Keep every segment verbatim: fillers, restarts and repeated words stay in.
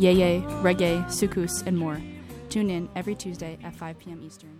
yeye, reggae, soukous, and more. Tune in every Tuesday at five p.m. Eastern.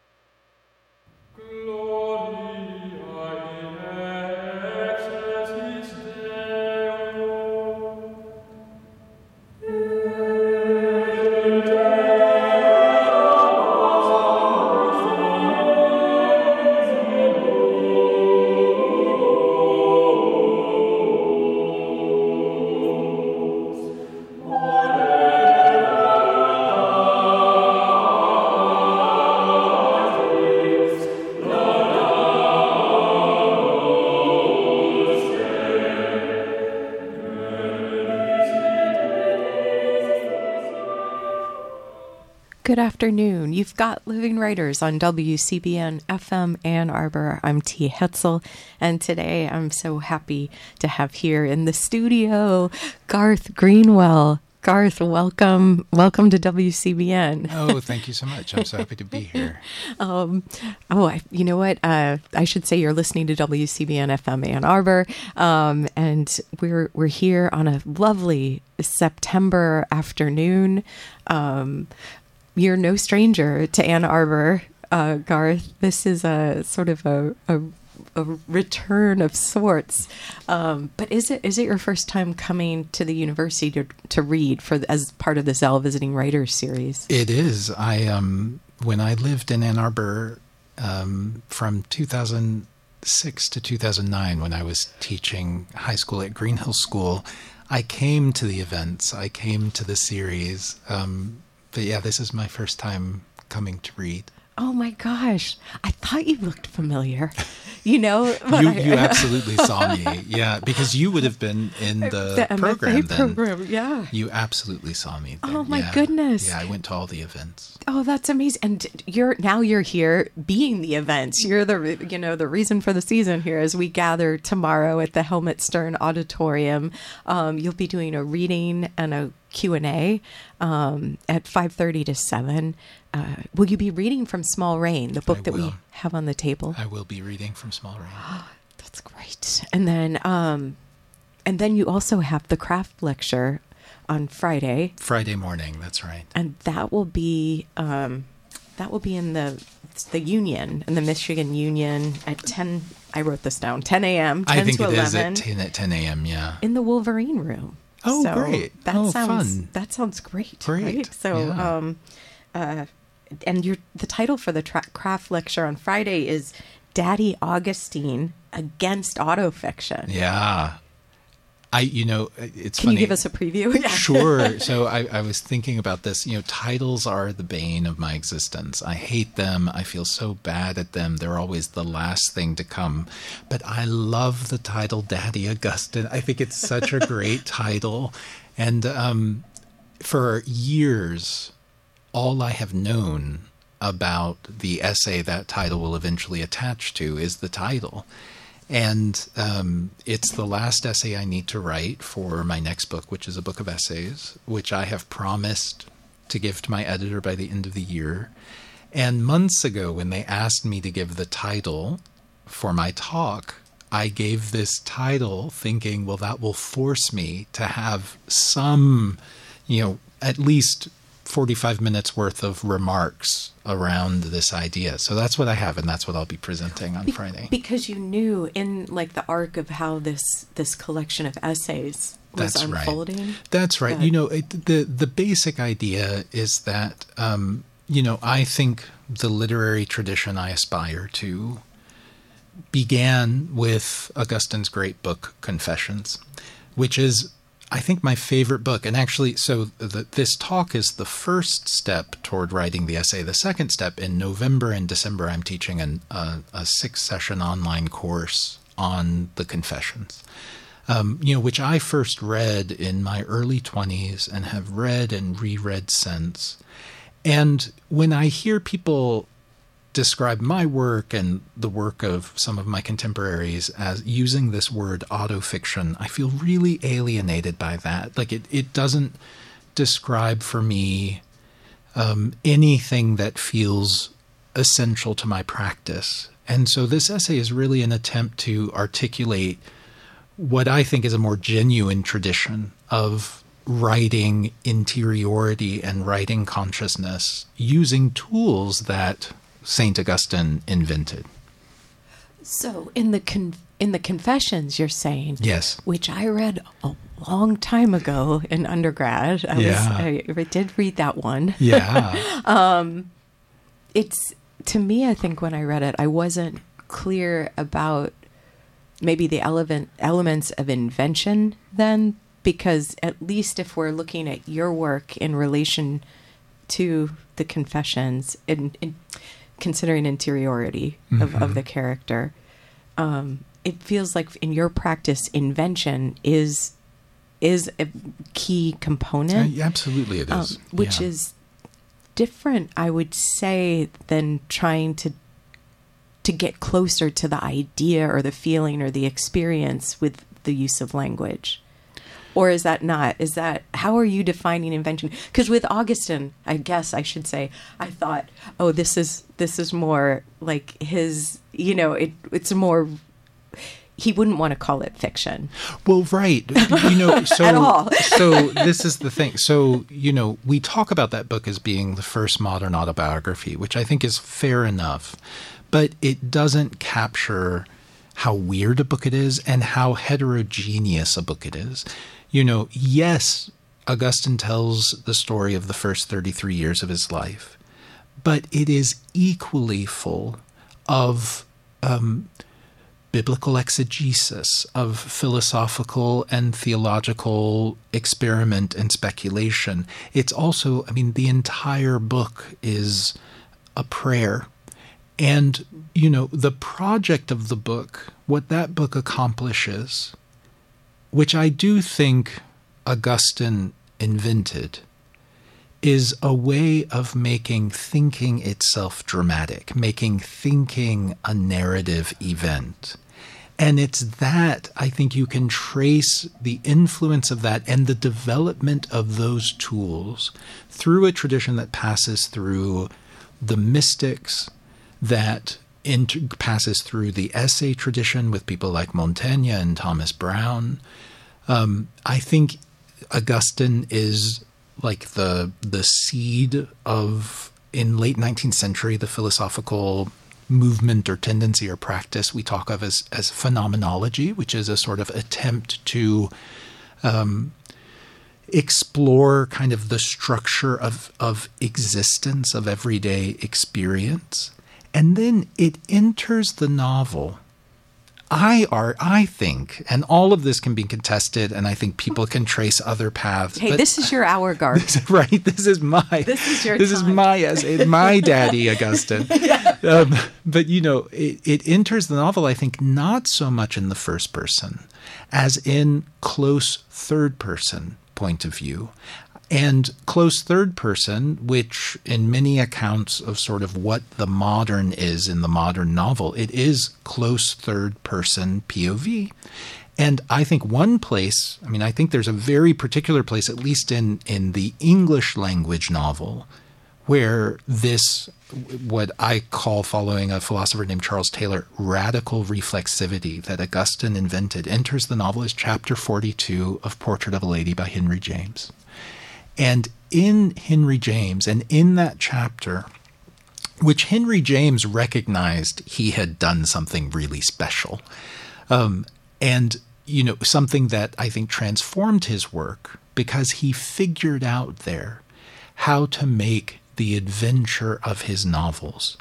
Good afternoon. You've got Living Writers on W C B N F M Ann Arbor. I'm T. Hetzel, and today I'm so happy to have here in the studio Garth Greenwell. Garth, welcome, welcome to W C B N. Oh, thank you so much. I'm so happy to be here. um, oh, I, you know what? Uh, I should say you're listening to W C B N F M Ann Arbor, um, and we're we're here on a lovely September afternoon. Um, You're no stranger to Ann Arbor, uh, Garth. This is a sort of a, a, a return of sorts. Um, but is it is it your first time coming to the university to, to read for the, as part of the Zell Visiting Writers series? It is. I um, when I lived in Ann Arbor um, from two thousand six to two thousand nine, when I was teaching high school at Green Hill School, I came to the events. I came to the series. Um, But yeah, this is my first time coming to read. Oh my gosh. I thought you looked familiar. You know? you, I, you absolutely saw me. Yeah, because you would have been in the, the program M F A then. program, yeah. You absolutely saw me then. Oh my yeah. goodness. Yeah, I went to all the events. Oh, that's amazing. And you're now you're here being the events. You're the you know the reason for the season here as we gather tomorrow at the Helmut Stern Auditorium. Um, you'll be doing a reading and a Q and A um, at five thirty to seven. Uh, will you be reading from Small Rain, the book I that will. we have on the table? I will be reading from Small Rain. That's great. And then, um, and then you also have the craft lecture on Friday. Friday morning. That's right. And that will be um, that will be in the the Union, in the Michigan Union at ten. I wrote this down. ten a.m. ten I think to it eleven. is at ten, at ten a.m. Yeah. In the Wolverine Room. Oh, so great! That oh, sounds fun. that sounds great. Great. Right? So, yeah. um, uh, and your the title for the tra- craft lecture on Friday is Daddy Augustine Against Autofiction. Yeah. I, you know, it's Can funny. you give us a preview? Yeah. Sure. So I, I was thinking about this. You know, titles are the bane of my existence. I hate them. I feel so bad at them. They're always the last thing to come. But I love the title Daddy Augustine. I think it's such a great title. And um, for years, all I have known about the essay that title will eventually attach to is the title. And um, it's the last essay I need to write for my next book, which is a book of essays, which I have promised to give to my editor by the end of the year. And months ago, when they asked me to give the title for my talk, I gave this title thinking, well, that will force me to have some, you know, at least forty-five minutes worth of remarks around this idea. So that's what I have, and that's what I'll be presenting on Be- Friday. Because you knew in like the arc of how this this collection of essays was That's unfolding. Right. That's right. That, you know, it, the the basic idea is that um, you know, I think the literary tradition I aspire to began with Augustine's great book Confessions, which is, I think, my favorite book. And actually, so the, this talk is the first step toward writing the essay. The second step, in November and December, I'm teaching an, a, a six-session online course on the Confessions, um, you know, which I first read in my early twenties and have read and reread since. And when I hear people describe my work and the work of some of my contemporaries as using this word autofiction, I feel really alienated by that. Like it, it doesn't describe for me um, anything that feels essential to my practice. And so this essay is really an attempt to articulate what I think is a more genuine tradition of writing interiority and writing consciousness using tools that Saint Augustine invented. So in the con- in the Confessions, you're saying, yes, which I read a long time ago in undergrad. I yeah, was, I, I did read that one. Yeah, um, it's to me. I think when I read it, I wasn't clear about maybe the element elements of invention then, because at least if we're looking at your work in relation to the Confessions, in, in considering interiority of, mm-hmm. of the character, um, it feels like in your practice, invention is is a key component. Uh, absolutely, it is. Um, which yeah. is different, I would say, than trying to to get closer to the idea or the feeling or the experience with the use of language. Or is that not? Is that, how are you defining invention? Because with Augustine, I guess I should say, I thought, oh, this is this is more like his, you know, it it's more, he wouldn't want to call it fiction. Well, right. You know, so, At all. So this is the thing. So, you know, we talk about that book as being the first modern autobiography, which I think is fair enough, but it doesn't capture how weird a book it is and how heterogeneous a book it is. You know, yes, Augustine tells the story of the first thirty-three years of his life, but it is equally full of um, biblical exegesis, of philosophical and theological experiment and speculation. It's also, I mean, the entire book is a prayer. And, you know, the project of the book, what that book accomplishes, which I do think Augustine invented, is a way of making thinking itself dramatic, making thinking a narrative event. And it's that, I think you can trace the influence of that and the development of those tools through a tradition that passes through the mystics, that inter- passes through the essay tradition with people like Montaigne and Thomas Browne. Um, I think Augustine is like the the seed of, in late nineteenth century, the philosophical movement or tendency or practice we talk of as, as phenomenology, which is a sort of attempt to um, explore kind of the structure of, of existence, of everyday experience. And then it enters the novel. I are I think, and all of this can be contested, and I think people can trace other paths. Hey, but, this is your hour, Garth. Right? This is my. This is your. This time. is my essay, my daddy, Augustine. Yeah. Um, but you know, it, it enters the novel, I think, not so much in the first person, as in close third person point of view. And close third person, which in many accounts of sort of what the modern is in the modern novel, it is close third person P O V. And I think one place, I mean, I think there's a very particular place, at least in, in the English language novel, where this, what I call, following a philosopher named Charles Taylor, radical reflexivity that Augustine invented, enters the novel is chapter forty-two of Portrait of a Lady by Henry James. And in Henry James, and in that chapter, which Henry James recognized he had done something really special, um, and, you know, something that I think transformed his work, because he figured out there how to make the adventure of his novels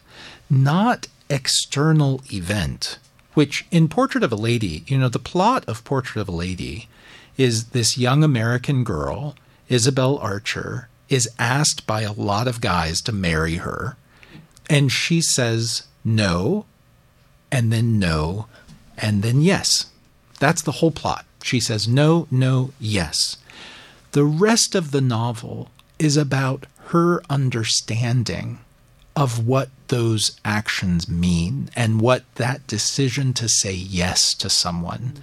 not external event, which in Portrait of a Lady, you know, the plot of Portrait of a Lady is this young American girl, Isabel Archer, is asked by a lot of guys to marry her, and she says no, and then no, and then yes. That's the whole plot. She says no, no, yes. The rest of the novel is about her understanding of what those actions mean and what that decision to say yes to someone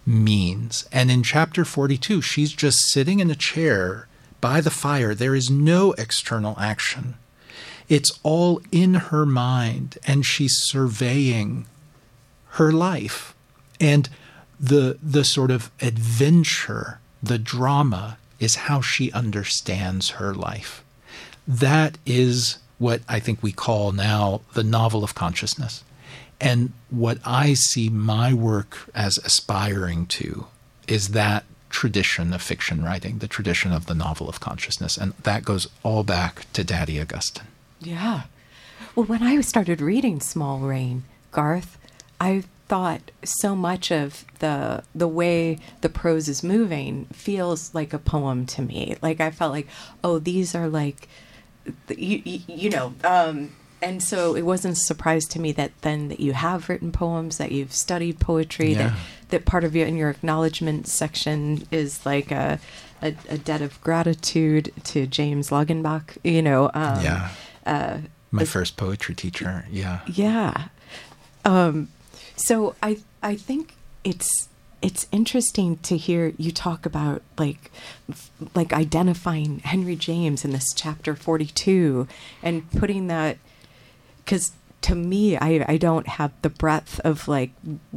means. And in chapter forty-two, she's just sitting in a chair by the fire. There is no external action. It's all in her mind, and she's surveying her life. And the the sort of adventure, the drama, is how she understands her life. That is what I think we call now the novel of consciousness. And what I see my work as aspiring to is that tradition of fiction writing, the tradition of the novel of consciousness. And that goes all back to Daddy Augustine. Yeah. Well, when I started reading Small Rain, Garth, I thought so much of the the way the prose is moving feels like a poem to me. Like I felt like, oh, these are like, you, you, you know, um, and so it wasn't a surprise to me that then that you have written poems, that you've studied poetry, Yeah. that, that part of your in your acknowledgement section is like a, a, a debt of gratitude to James Lagenbach, you know. Um, yeah. Uh, My first poetry teacher. Yeah. yeah. Um, so I I think it's it's interesting to hear you talk about like f- like identifying Henry James in this chapter forty-two and putting that, because to me I I don't have the breadth of like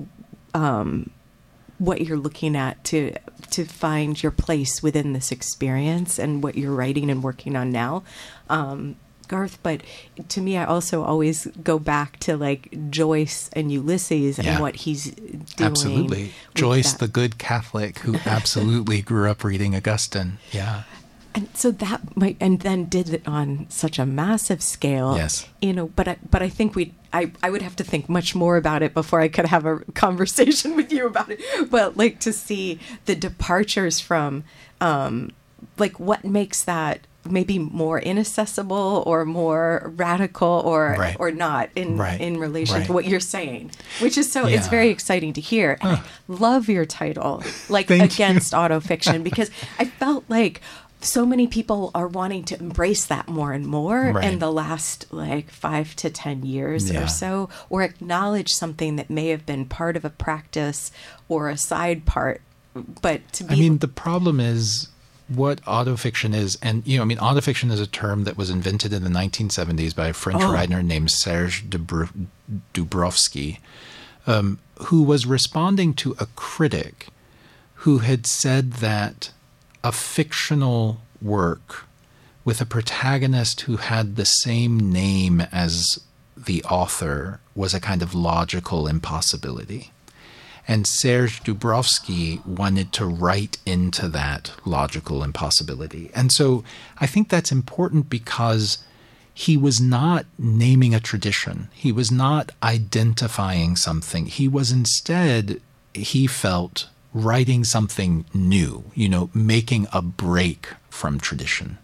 um what you're looking at to to find your place within this experience and what you're writing and working on now. Um Garth, but to me, I also always go back to like Joyce and Ulysses Yeah. and what he's doing. Absolutely. with Joyce, that. the good Catholic who absolutely grew up reading Augustine. Yeah. And so that might, and then did it on such a massive scale. Yes. You know, but I, but I think we, I, I would have to think much more about it before I could have a conversation with you about it. But like to see the departures from, um, like what makes that maybe more inaccessible or more radical or Right. or not in Right. in relation Right. to what you're saying, which is so it's Yeah. very exciting to hear. And I love your title, like Thank Against you. Autofiction, because I felt like so many people are wanting to embrace that more and more Right. in the last like five to ten years Yeah. or so, or acknowledge something that may have been part of a practice or a side part, but to be I mean, the problem is what autofiction is, and, you know, I mean, autofiction is a term that was invented in the nineteen seventies by a French Oh. writer named Serge Dubr- Dubrovsky, um, who was responding to a critic who had said that a fictional work with a protagonist who had the same name as the author was a kind of logical impossibility. And Serge Dubrovsky wanted to write into that logical impossibility. And so I think that's important because he was not naming a tradition. He was not identifying something. He was instead, he felt, writing something new, you know, making a break from tradition.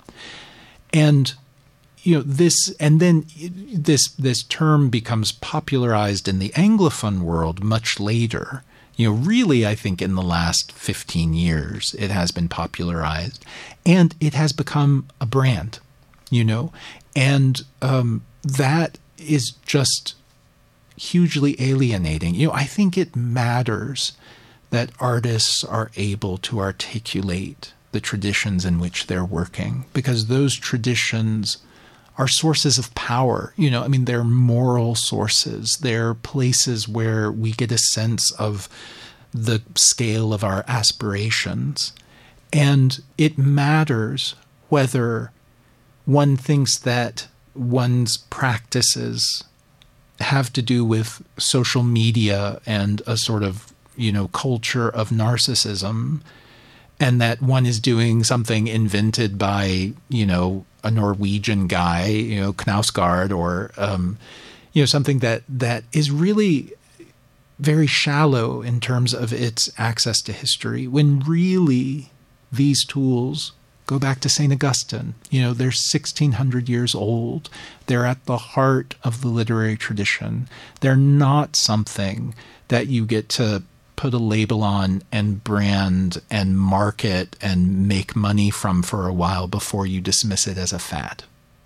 And you know, this, and then this this term becomes popularized in the Anglophone world much later. You know, really, I think in the last fifteen years, it has been popularized, and it has become a brand, you know, and um, that is just hugely alienating. You know, I think it matters that artists are able to articulate the traditions in which they're working, because those traditions are sources of power. You know, I mean, they're moral sources. They're places where we get a sense of the scale of our aspirations. And it matters whether one thinks that one's practices have to do with social media and a sort of, you know, culture of narcissism, and that one is doing something invented by, you know, a Norwegian guy, you know, Knausgård, or, um, you know, something that, that is really very shallow in terms of its access to history, when really these tools go back to Saint Augustine. You know, they're sixteen hundred years old. They're at the heart of the literary tradition. They're not something that you get to put a label on and brand and market and make money from for a while before you dismiss it as a fad.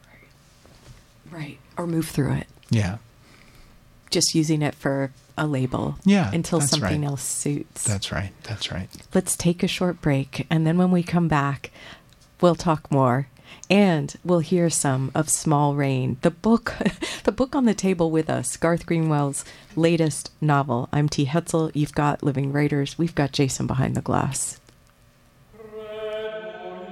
right or move through it. Yeah. Just using it for a label Yeah, until that's something right. else suits. That's right. That's right. Let's take a short break, and then when we come back, we'll talk more, and we'll hear some of Small Rain, the book, the book on the table with us, Garth Greenwell's latest novel. I'm T. Hetzel. You've got Living Writers. We've got Jason behind the glass. Red moon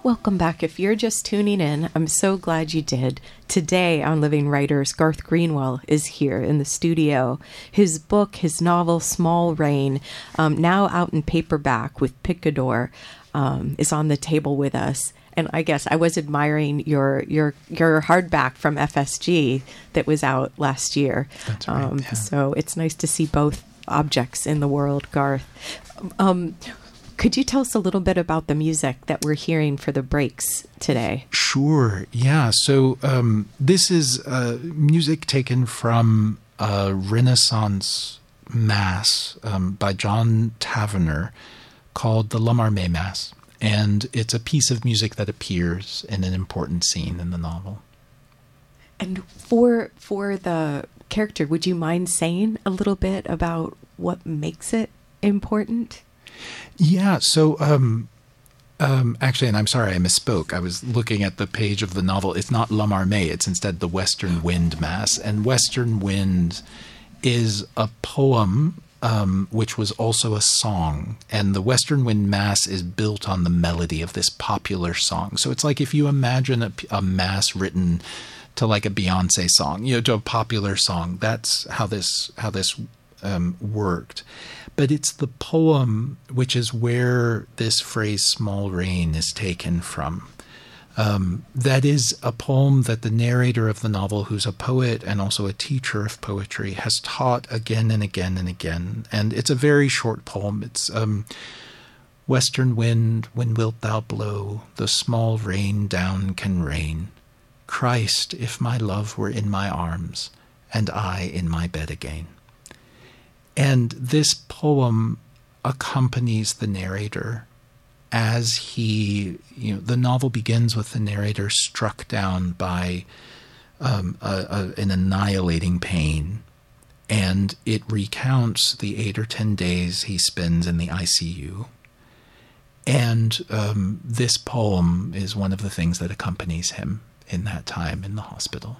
Welcome back. If you're just tuning in, I'm so glad you did. Today on Living Writers, Garth Greenwell is here in the studio. His book, his novel, Small Rain, um, now out in paperback with Picador, um, is on the table with us. And I guess I was admiring your your your hardback from F S G that was out last year. That's right, um, yeah. So it's nice to see both objects in the world, Garth. Um, Could you tell us a little bit about the music that we're hearing for the breaks today? Sure. Yeah. So um, this is uh, music taken from a Renaissance Mass um, by John Tavener called the L'Amarmé Mass. And it's a piece of music that appears in an important scene in the novel. And for for the character, would you mind saying a little bit about what makes it important? Yeah, so um, um, actually, and I'm sorry I misspoke. I was looking at the page of the novel. It's not L'Amarmé, it's instead the Western Wind Mass. And Western Wind is a poem um, which was also a song. And the Western Wind Mass is built on the melody of this popular song. So it's like if you imagine a, a mass written to like a Beyonce song, you know, to a popular song. That's how this how this um, worked. But it's the poem which is where this phrase small rain is taken from. Um, that is a poem that the narrator of the novel, who's a poet and also a teacher of poetry, has taught again and again and again. And it's a very short poem. It's um, Western wind, when wilt thou blow? The small rain down can rain. Christ, if my love were in my arms, and I in my bed again. And this poem accompanies the narrator as he, you know, the novel begins with the narrator struck down by um, a, a, an annihilating pain. And it recounts the eight or ten days he spends in the I C U. And um, this poem is one of the things that accompanies him in that time in the hospital.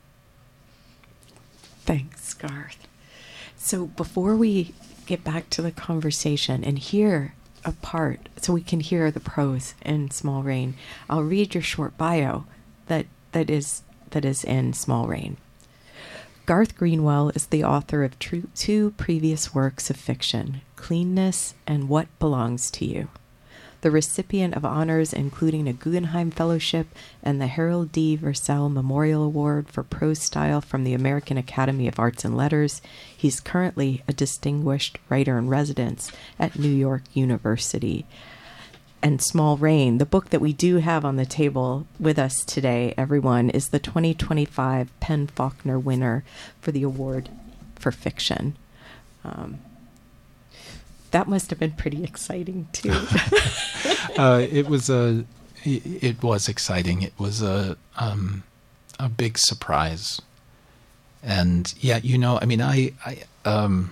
Thanks, Garth. So before we get back to the conversation and hear a part, so we can hear the prose in Small Rain, I'll read your short bio that that is that is in Small Rain. Garth Greenwell is the author of tr- two previous works of fiction, Cleanness and What Belongs to You. The recipient of honors including a Guggenheim Fellowship and the Harold D. Versailles Memorial Award for Prose Style from the American Academy of Arts and Letters. He's currently a distinguished writer-in-residence at New York University. And Small Rain, the book that we do have on the table with us today, everyone, is the twenty twenty-five PEN/Faulkner winner for the award for fiction. Um, That must have been pretty exciting too. uh, it was a, it was exciting. It was a, um, a big surprise, and yeah, you know, I mean, I, I, um,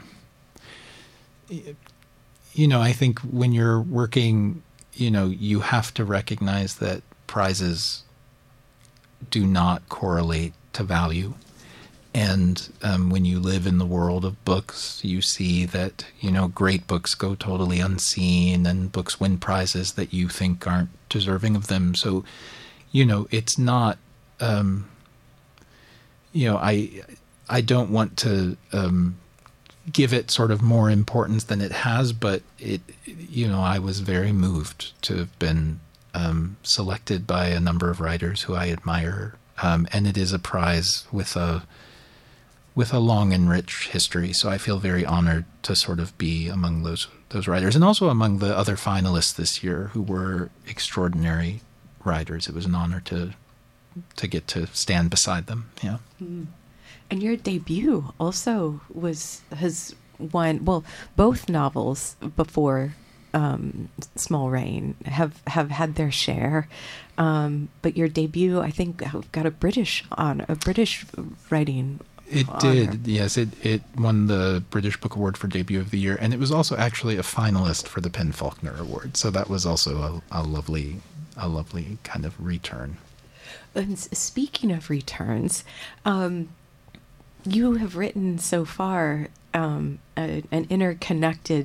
you know, I think when you're working, you know, you have to recognize that prizes do not correlate to value. And um, when you live in the world of books, you see that, you know, great books go totally unseen and books win prizes that you think aren't deserving of them. So, you know, it's not, um, you know, I I don't want to um, give it sort of more importance than it has, but it, you know, I was very moved to have been um, selected by a number of writers who I admire. Um, and it is a prize with a with a long and rich history. So I feel very honored to sort of be among those those writers, and also among the other finalists this year who were extraordinary writers. It was an honor to to get to stand beside them. Yeah. Mm. And your debut also was has won, well, both novels before um, Small Rain have, have had their share. Um, but your debut, I think, got a British on a British writing It honor. did, yes. It it won the British Book Award for Debut of the Year, and it was also actually a finalist for the PEN/Faulkner Award. So that was also a, a lovely, a lovely kind of return. And speaking of returns, um, you have written so far um, a, an interconnected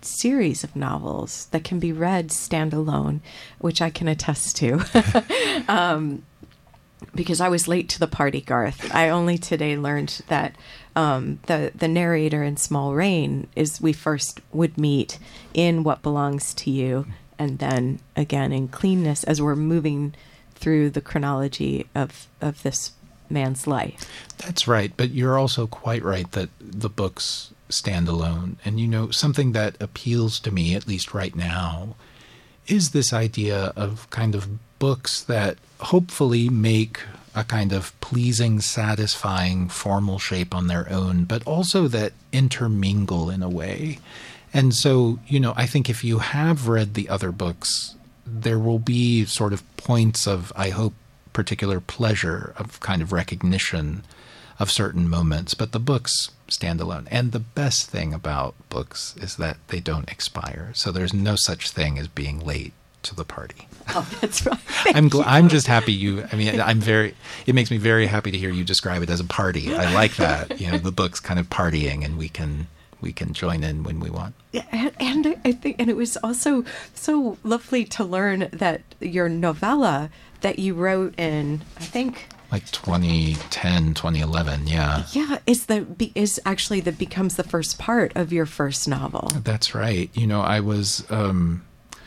series of novels that can be read standalone, which I can attest to. um, because I was late to the party, Garth. I only today learned that um, the the narrator in Small Rain is we first would meet in What Belongs to You, and then again in Cleanness as we're moving through the chronology of, of this man's life. That's right, but you're also quite right that the books stand alone. And, you know, something that appeals to me, at least right now, is this idea of kind of books that hopefully make a kind of pleasing, satisfying, formal shape on their own, but also that intermingle in a way. And so, you know, I think if you have read the other books, there will be sort of points of, I hope, particular pleasure, of kind of recognition of certain moments, but the books stand alone. And the best thing about books is that they don't expire. So there's no such thing as being late to the party. Oh, that's right. I'm gl- I'm just happy you, I mean, I'm very, it makes me very happy to hear you describe it as a party. I like that, you know, the book's kind of partying, and we can, we can join in when we want. Yeah, and, and I think, and it was also so lovely to learn that your novella that you wrote in, I think, like twenty ten, twenty eleven, yeah. Yeah, is the be, is actually that becomes the first part of your first novel. That's right. You know, I was um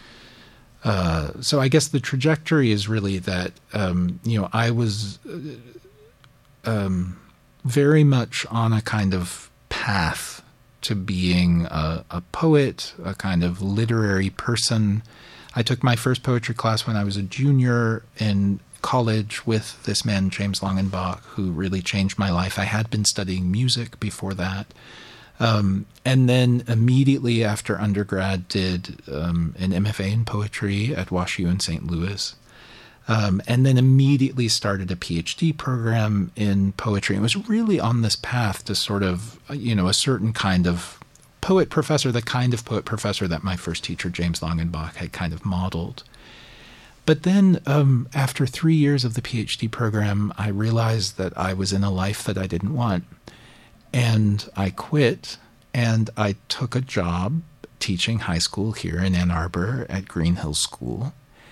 uh so I guess the trajectory is really that um you know, I was uh, um very much on a kind of path to being a, a poet, a kind of literary person. I took my first poetry class when I was a junior in college with this man, James Langenbach, who really changed my life. I had been studying music before that. Um, and then immediately after undergrad did um, an M F A in poetry at WashU in Saint Louis. Um, and then immediately started a PhD program in poetry. And was really on this path to sort of, you know, a certain kind of poet professor, the kind of poet professor that my first teacher, James Langenbach, had kind of modeled. But then um, after three years of the PhD program, I realized that I was in a life that I didn't want. And I quit, and I took a job teaching high school here in Ann Arbor at Green Hills School.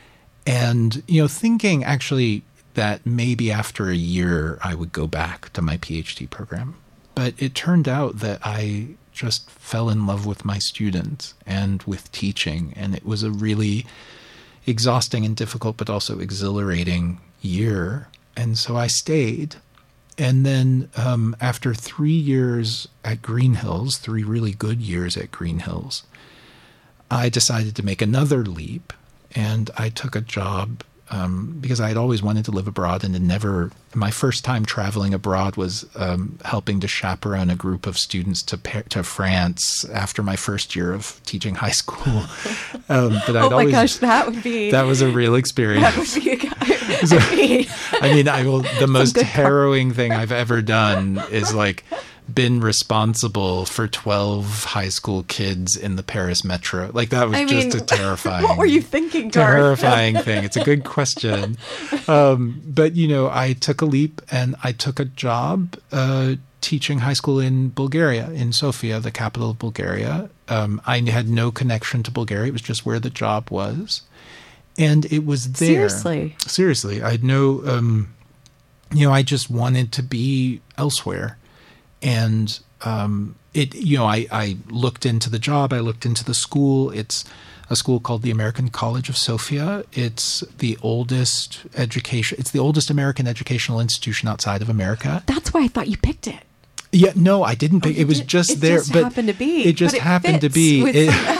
And, you know, thinking actually that maybe after a year I would go back to my PhD program. But it turned out that I just fell in love with my students and with teaching. And it was a really exhausting and difficult, but also exhilarating year. And so I stayed. And then um, after three years at Green Hills, three really good years at Green Hills, I decided to make another leap. And I took a job um, because I had always wanted to live abroad and had never, my first time traveling abroad was um, helping to chaperone a group of students to to France after my first year of teaching high school. Um, but I'd oh my always, gosh, that would be... That was a real experience. That would be a, so, I mean, I mean, I will, the most good harrowing thing I've ever done is like been responsible for twelve high school kids in the Paris metro. Like that was I just mean, a terrifying, what were you thinking, Garth? terrifying thing. It's a good question. Um, but, you know, I took a leap and I took a job uh, teaching high school in Bulgaria, in Sofia, the capital of Bulgaria. Um, I had no connection to Bulgaria. It was just where the job was. And it was there. Seriously? Seriously. I had no, um, you know, I just wanted to be elsewhere. And um, it, you know, I, I looked into the job. I looked into the school. It's a school called the American College of Sofia. It's the oldest education. It's the oldest American educational institution outside of America. That's why I thought you picked it. Yeah, no, I didn't pick. Oh, it was did, just it there. Just but happened to be. It just but it happened to fits be. with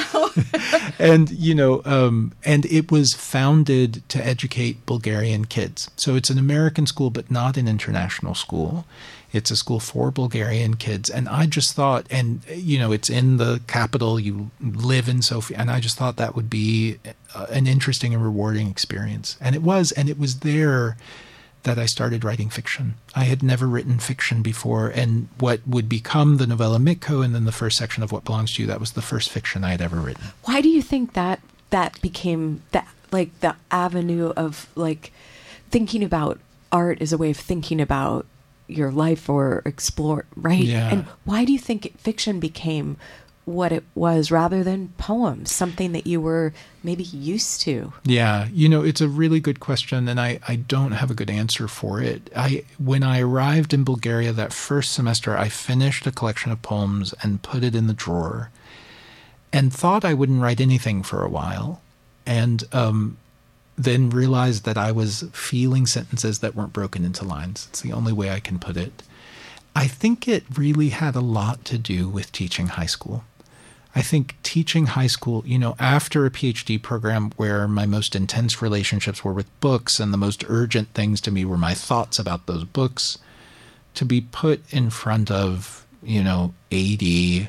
It, and you know, um, and it was founded to educate Bulgarian kids. So it's an American school, but not an international school. It's a school for Bulgarian kids. And I just thought, and, you know, it's in the capital, you live in Sofia, and I just thought that would be an interesting and rewarding experience. And it was, and it was there that I started writing fiction. I had never written fiction before, and what would become the novella Mitko and then the first section of What Belongs to You, that was the first fiction I had ever written. Why do you think that that became that, like, the avenue of, like, thinking about art as a way of thinking about your life or explore, right? Yeah. And why do you think fiction became what it was rather than poems, something that you were maybe used to? Yeah, you know, it's a really good question, and I, I don't have a good answer for it. I when I arrived in Bulgaria that first semester, I finished a collection of poems and put it in the drawer and thought I wouldn't write anything for a while, and um, then realized that I was feeling sentences that weren't broken into lines. It's the only way I can put it. I think it really had a lot to do with teaching high school. I think teaching high school, you know, after a PhD program where my most intense relationships were with books and the most urgent things to me were my thoughts about those books, to be put in front of, you know, eighty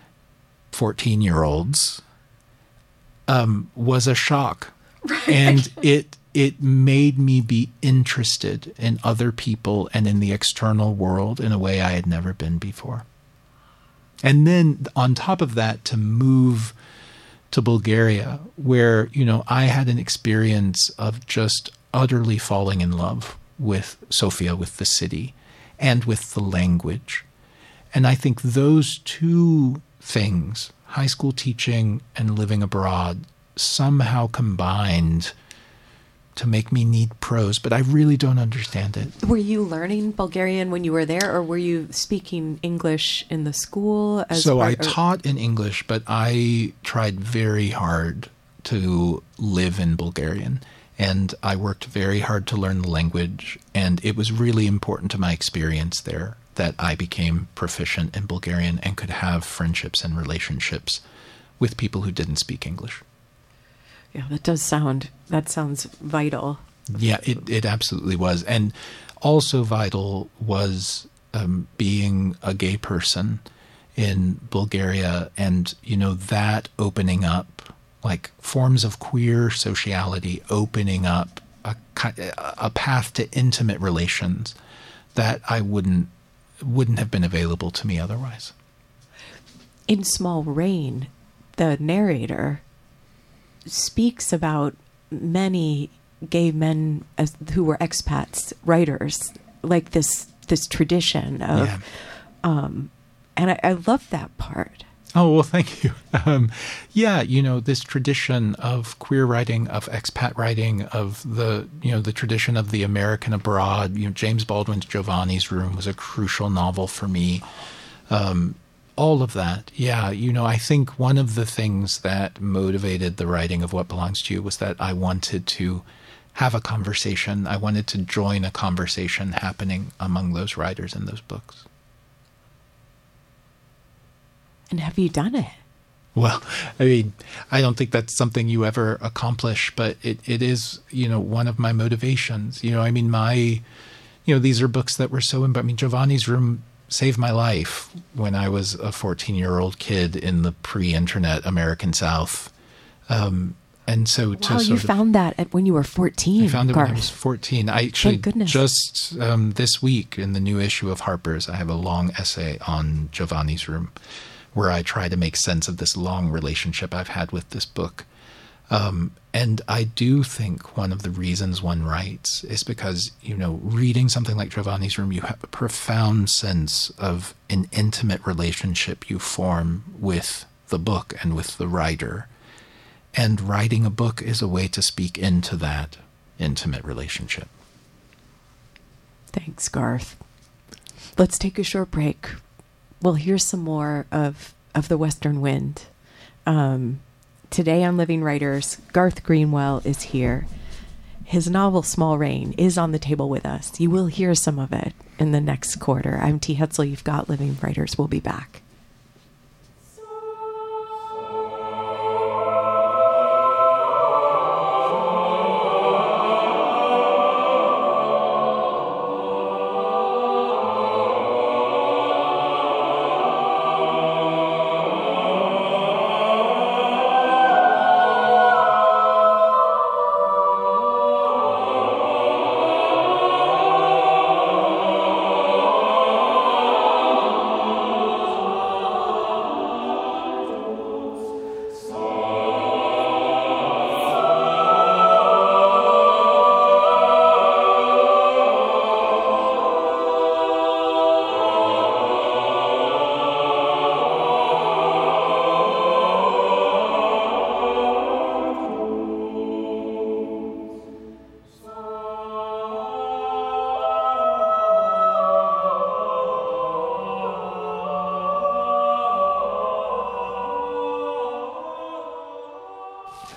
fourteen-year-olds um, was a shock. Right. And it it made me be interested in other people and in the external world in a way I had never been before. And then on top of that, to move to Bulgaria, where, you know, I had an experience of just utterly falling in love with Sofia, with the city, and with the language. And I think those two things, high school teaching and living abroad, somehow combined to make me need prose, but I really don't understand it. Were you learning Bulgarian when you were there, or were you speaking English in the school? As so part, I or? taught in English, but I tried very hard to live in Bulgarian, and I worked very hard to learn the language, and it was really important to my experience there that I became proficient in Bulgarian and could have friendships and relationships with people who didn't speak English. Yeah, that does sound, that sounds vital. Yeah, it, it absolutely was. And also vital was um, being a gay person in Bulgaria and, you know, that opening up, like forms of queer sociality, opening up a, a path to intimate relations that I wouldn't, wouldn't have been available to me otherwise. In Small Rain, the narrator speaks about many gay men as, who were expats, writers, like this this tradition of, yeah. um, and I, I love that part. Oh, well, thank you. Um, yeah, you know, this tradition of queer writing, of expat writing, of the, you know, the tradition of the American abroad. You know, James Baldwin's Giovanni's Room was a crucial novel for me. Um, all of that. Yeah, you know, I think one of the things that motivated the writing of What Belongs to You was that I wanted to have a conversation. I wanted to join a conversation happening among those writers in those books. And have you done it? Well, I mean, I don't think that's something you ever accomplish, but it, it is, you know, one of my motivations. You know, I mean, my, you know, these are books that were so, I mean, Giovanni's Room saved my life when I was a fourteen-year-old kid in the pre-internet American South. Um, and so to wow, sort you of, found that at when you were fourteen, I found it Garth. when I was fourteen. I actually Thank goodness. just um, this week in the new issue of Harper's, I have a long essay on Giovanni's Room, where I try to make sense of this long relationship I've had with this book. Um, and I do think one of the reasons one writes is because, you know, reading something like Giovanni's Room, you have a profound sense of an intimate relationship you form with the book and with the writer. And writing a book is a way to speak into that intimate relationship. Thanks, Garth. Let's take a short break. We'll hear some more of, of The Western Wind. Um, today on Living Writers, Garth Greenwell is here. His novel, Small Rain, is on the table with us. You will hear some of it in the next quarter. I'm T. Hetzel. You've got Living Writers. We'll be back.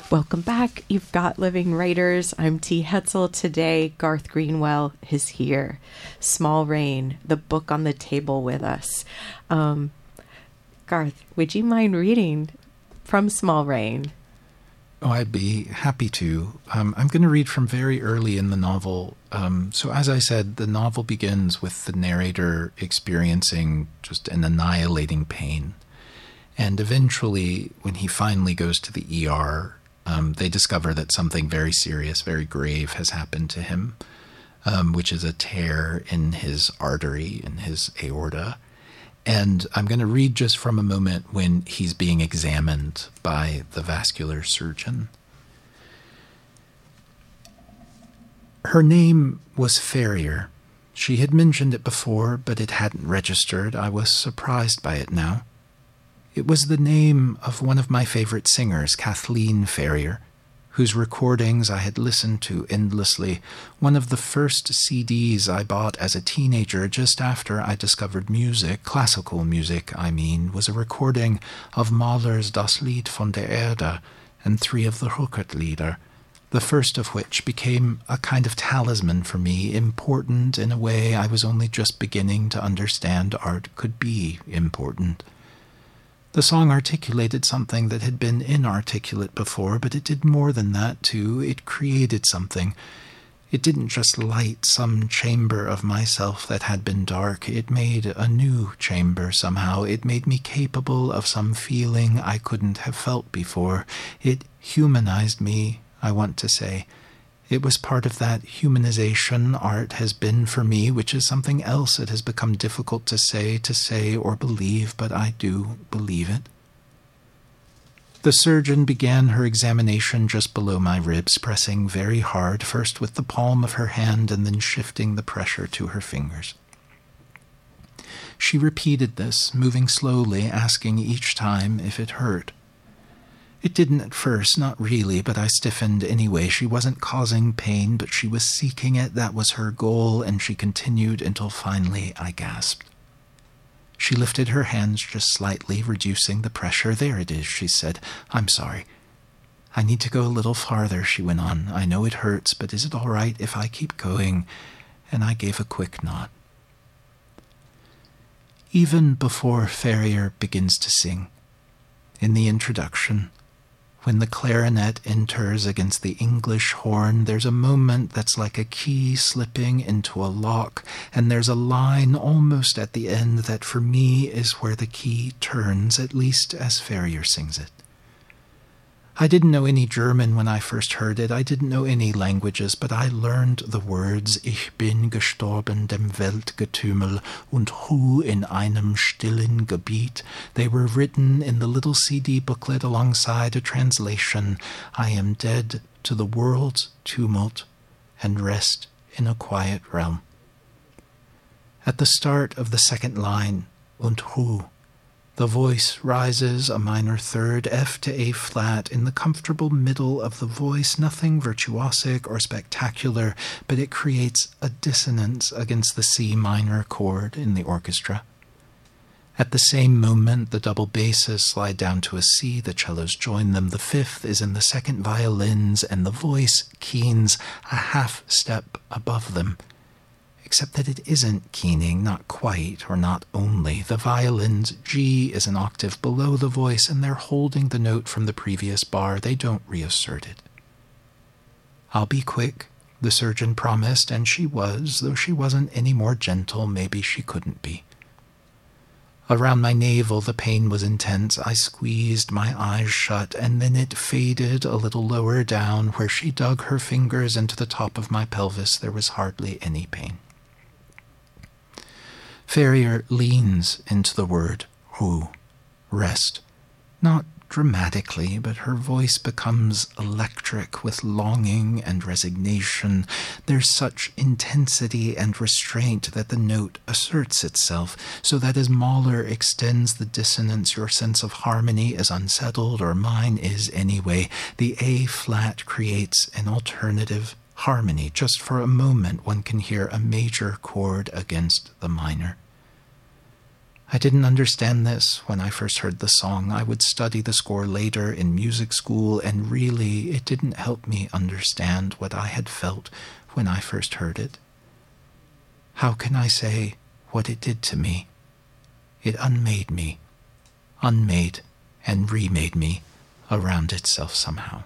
Welcome back. You've got Living Writers. I'm T. Hetzel. Today, Garth Greenwell is here. Small Rain, the book on the table with us. Um, Garth, would you mind reading from Small Rain? Oh, I'd be happy to. Um, I'm going to read from very early in the novel. Um, so as I said, the novel begins with the narrator experiencing just an annihilating pain. And eventually, when he finally goes to the E R, um, they discover that something very serious, very grave has happened to him, um, which is a tear in his artery, in his aorta. And I'm going to read just from a moment when he's being examined by the vascular surgeon. Her name was Ferrier. She had mentioned it before, but it hadn't registered. I was surprised by it now. It was the name of one of my favorite singers, Kathleen Ferrier, whose recordings I had listened to endlessly, one of the first C Ds I bought as a teenager just after I discovered music, classical music, I mean, was a recording of Mahler's Das Lied von der Erde and three of the Rückert-Lieder, the first of which became a kind of talisman for me, important in a way I was only just beginning to understand art could be important. The song articulated something that had been inarticulate before, but it did more than that, too. It created something. It didn't just light some chamber of myself that had been dark. It made a new chamber somehow. It made me capable of some feeling I couldn't have felt before. It humanized me, I want to say. It was part of that humanization art has been for me, which is something else it has become difficult to say, to say or believe, but I do believe it. The surgeon began her examination just below my ribs, pressing very hard, first with the palm of her hand and then shifting the pressure to her fingers. She repeated this, moving slowly, asking each time if it hurt. It didn't at first, not really, but I stiffened anyway. She wasn't causing pain, but she was seeking it. That was her goal, and she continued until finally I gasped. She lifted her hands just slightly, reducing the pressure. There it is, she said. I'm sorry. I need to go a little farther, she went on. I know it hurts, but is it all right if I keep going? And I gave a quick nod. Even before Ferrier begins to sing, in the introduction, when the clarinet enters against the English horn, there's a moment that's like a key slipping into a lock, and there's a line almost at the end that for me is where the key turns, at least as Ferrier sings it. I didn't know any German when I first heard it. I didn't know any languages, but I learned the words Ich bin gestorben dem Weltgetümmel und Ruh in einem stillen Gebiet. They were written in the little C D booklet alongside a translation. I am dead to the world's tumult and rest in a quiet realm. At the start of the second line, und Ruh, the voice rises a minor third, F to A flat, in the comfortable middle of the voice, nothing virtuosic or spectacular, but it creates a dissonance against the C minor chord in the orchestra. At the same moment, the double basses slide down to a C, the cellos join them, the fifth is in the second violins, and the voice keens a half step above them. Except that it isn't keening, not quite, or not only. The violin's G is an octave below the voice, and they're holding the note from the previous bar. They don't reassert it. I'll be quick, the surgeon promised, and she was, though she wasn't any more gentle, maybe she couldn't be. Around my navel the pain was intense. I squeezed my eyes shut, and then it faded a little lower down. Where she dug her fingers into the top of my pelvis, there was hardly any pain. Ferrier leans into the word Ruh, rest. Not dramatically, but her voice becomes electric with longing and resignation. There's such intensity and restraint that the note asserts itself, so that as Mahler extends the dissonance, your sense of harmony is unsettled, or mine is anyway. The A-flat creates an alternative harmony. Just for a moment one can hear a major chord against the minor. I didn't understand this when I first heard the song. I would study the score later in music school, and really, it didn't help me understand what I had felt when I first heard it. How can I say what it did to me? It unmade me, unmade and remade me around itself somehow.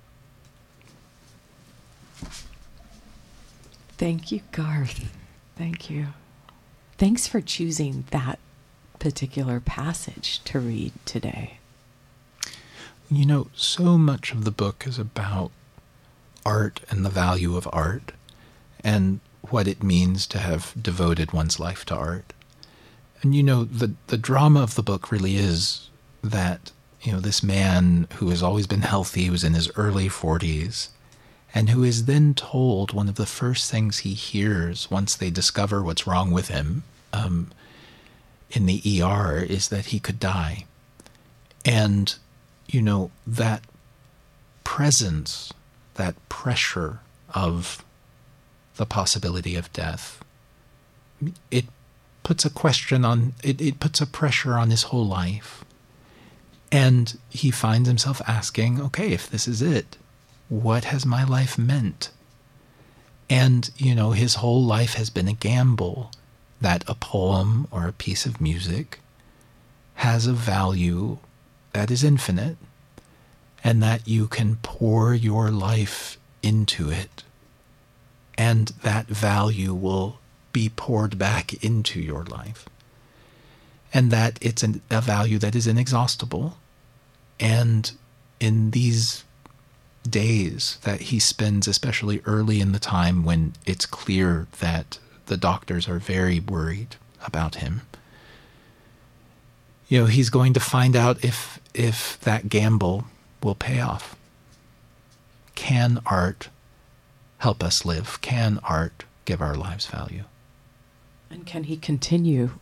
Thank you, Garth. Thank you. Thanks for choosing that particular passage to read today. You know, so much of the book is about art and the value of art and what it means to have devoted one's life to art. And, you know, the, the drama of the book really is that, you know, this man who has always been healthy, who was in his early forties, and who is then told one of the first things he hears once they discover what's wrong with him um, in the E R is that he could die. And, you know, that presence, that pressure of the possibility of death, it puts a question on, it, it puts a pressure on his whole life. And he finds himself asking, okay, if this is it, what has my life meant? And, you know, his whole life has been a gamble that a poem or a piece of music has a value that is infinite and that you can pour your life into it. And that value will be poured back into your life. And that it's an, a value that is inexhaustible. And in these days that he spends, especially early in the time when it's clear that the doctors are very worried about him, you know, he's going to find out if if that gamble will pay off. Can art help us live? Can art give our lives value? And can he continue?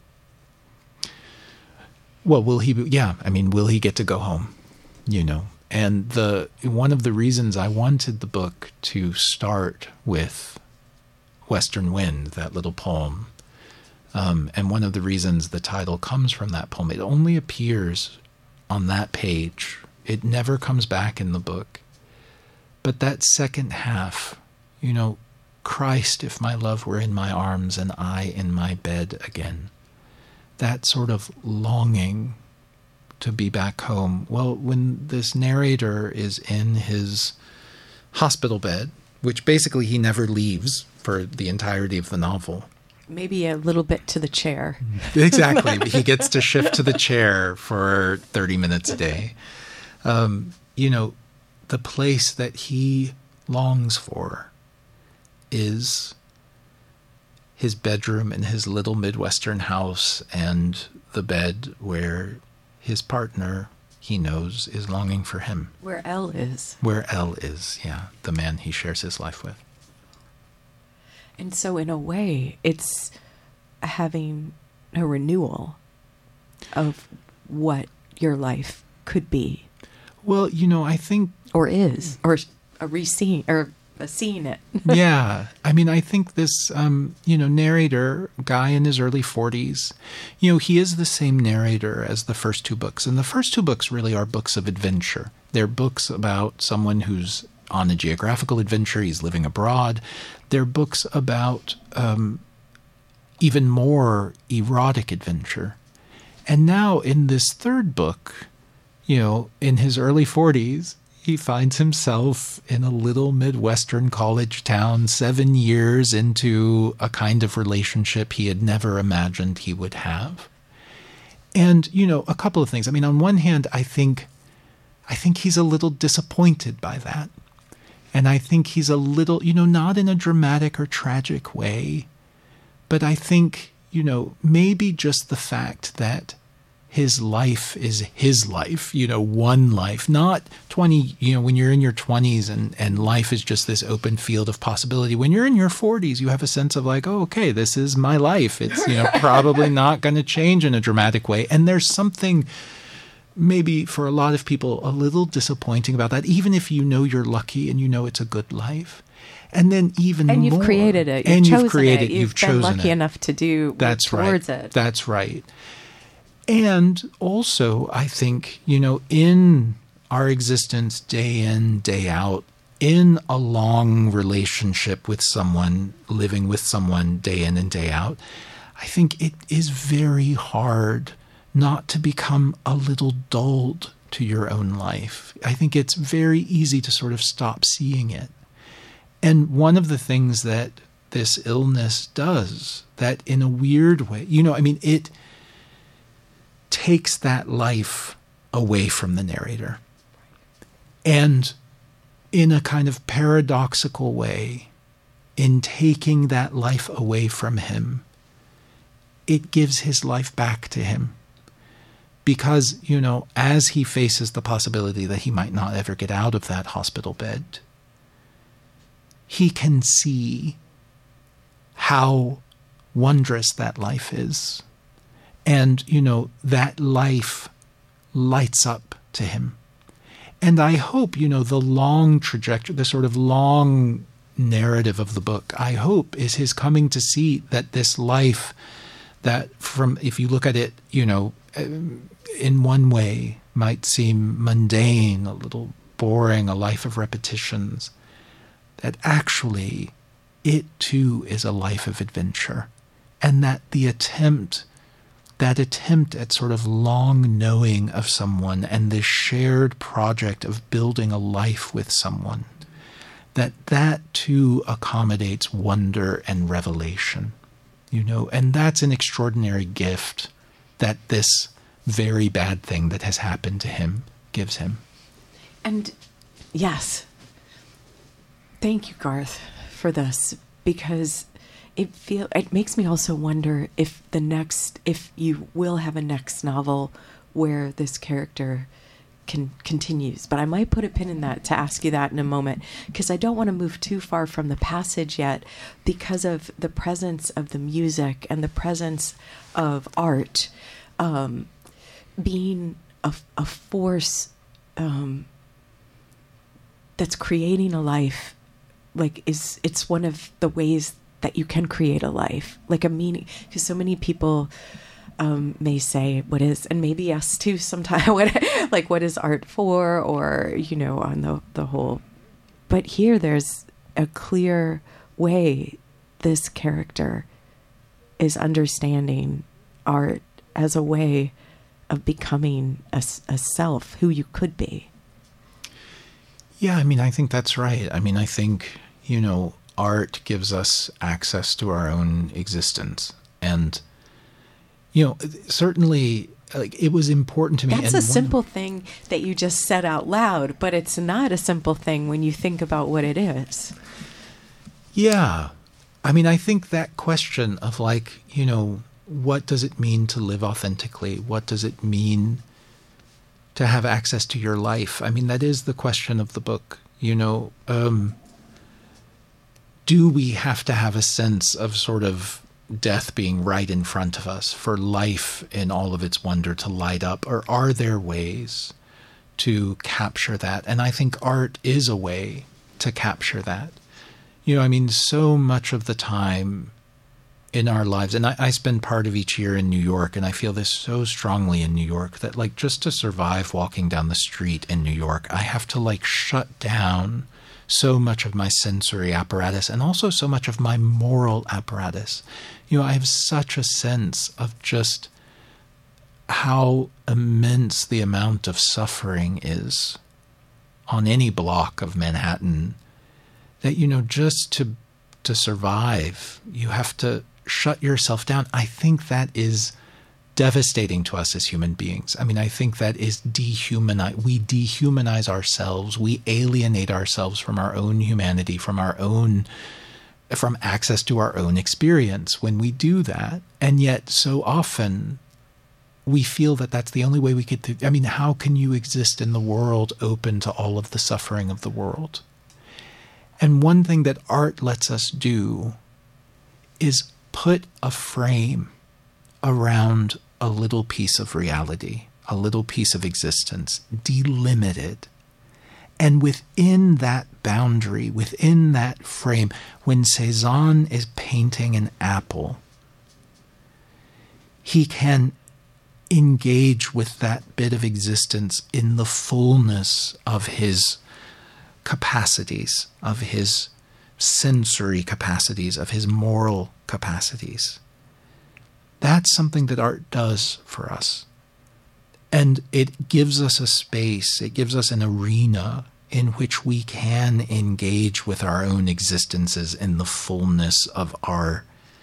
Well, will he, yeah, I mean, will he get to go home, you know? And the one of the reasons I wanted the book to start with Western Wind, that little poem, um, and one of the reasons the title comes from that poem, it only appears on that page. It never comes back in the book. But that second half, you know, Christ, if my love were in my arms and I in my bed again, that sort of longing to be back home. Well, when this narrator is in his hospital bed, which basically he never leaves for the entirety of the novel. Maybe a little bit to the chair. Exactly. He gets to shift to the chair for thirty minutes a day. Um, you know, the place that he longs for is his bedroom in his little Midwestern house and the bed where his partner, he knows, is longing for him. Where Elle is. Where Elle is, yeah, the man he shares his life with. And so in a way, it's having a renewal of what your life could be. Well, you know, I think... Or is, or a re-seeing, or a seeing it. Yeah. I mean, I think this, um, you know, narrator, guy in his early forties, you know, he is the same narrator as the first two books. And the first two books really are books of adventure. They're books about someone who's on a geographical adventure. He's living abroad. They're books about um, even more erotic adventure. And now in this third book, you know, in his early forties, he finds himself in a little Midwestern college town seven years into a kind of relationship he had never imagined he would have. And, you know, a couple of things. I mean, on one hand, I think, I think he's a little disappointed by that. And I think he's a little, you know, not in a dramatic or tragic way, but I think, you know, maybe just the fact that his life is his life, you know, one life, not twenty, you know, when you're in your twenties and, and life is just this open field of possibility. When you're in your forties, you have a sense of like, oh, okay, this is my life. It's, you know, probably not going to change in a dramatic way. And there's something maybe for a lot of people a little disappointing about that, even if you know you're lucky and you know it's a good life. And then even and you've more, created it. You've and chosen you've created it. You've, you've been chosen lucky it. enough to do That's towards right. it. That's right. And also, I think, you know, in our existence day in, day out, in a long relationship with someone, living with someone day in and day out, I think it is very hard not to become a little dulled to your own life. I think it's very easy to sort of stop seeing it. And one of the things that this illness does, that in a weird way, you know, I mean, it takes that life away from the narrator. And in a kind of paradoxical way, in taking that life away from him, it gives his life back to him. Because, you know, as he faces the possibility that he might not ever get out of that hospital bed, he can see how wondrous that life is. And, you know, that life lights up to him. And I hope, you know, the long trajectory, the sort of long narrative of the book, I hope is his coming to see that this life that from, if you look at it, you know, in one way might seem mundane, a little boring, a life of repetitions, that actually it too is a life of adventure. And that the attempt, that attempt at sort of long knowing of someone and this shared project of building a life with someone, that that too accommodates wonder and revelation, you know, and that's an extraordinary gift that this very bad thing that has happened to him gives him. And yes, thank you, Garth, for this, because it feel it makes me also wonder if the next, if you will have a next novel where this character can continues. But I might put a pin in that to ask you that in a moment, because I don't want to move too far from the passage yet, because of the presence of the music and the presence of art um, being a, a force um, that's creating a life. Like is it's one of the ways that you can create a life, like a meaning, because so many people um, may say, what is, and maybe us too sometimes, what, like what is art for, or, you know, on the, the whole. But here there's a clear way this character is understanding art as a way of becoming a, a self, who you could be. Yeah, I mean, I think that's right. I mean, I think, you know, art gives us access to our own existence. And, you know, certainly, like, it was important to me. That's and a simple thing that you just said out loud, but it's not a simple thing when you think about what it is. Yeah. I mean, I think that question of, like, you know, what does it mean to live authentically? What does it mean to have access to your life? I mean, that is the question of the book. You know, um, do we have to have a sense of sort of death being right in front of us for life in all of its wonder to light up? Or are there ways to capture that? And I think art is a way to capture that. You know, I mean, so much of the time in our lives, and I, I spend part of each year in New York, and I feel this so strongly in New York that, like, just to survive walking down the street in New York, I have to, like, shut down so much of my sensory apparatus and also so much of my moral apparatus. You know, I have such a sense of just how immense the amount of suffering is on any block of Manhattan that, you know, just to to survive, you have to shut yourself down. I think that is devastating to us as human beings. I mean, I think that is dehumanize. We dehumanize ourselves. We alienate ourselves from our own humanity, from our own, from access to our own experience when we do that. And yet so often we feel that that's the only way we get to, I mean, how can you exist in the world open to all of the suffering of the world? And one thing that art lets us do is put a frame around a little piece of reality, a little piece of existence, delimited. And within that boundary, within that frame, when Cezanne is painting an apple, he can engage with that bit of existence in the fullness of his capacities, of his sensory capacities, of his moral capacities. That's something that art does for us. And it gives us a space, it gives us an arena in which we can engage with our own existences in the fullness of our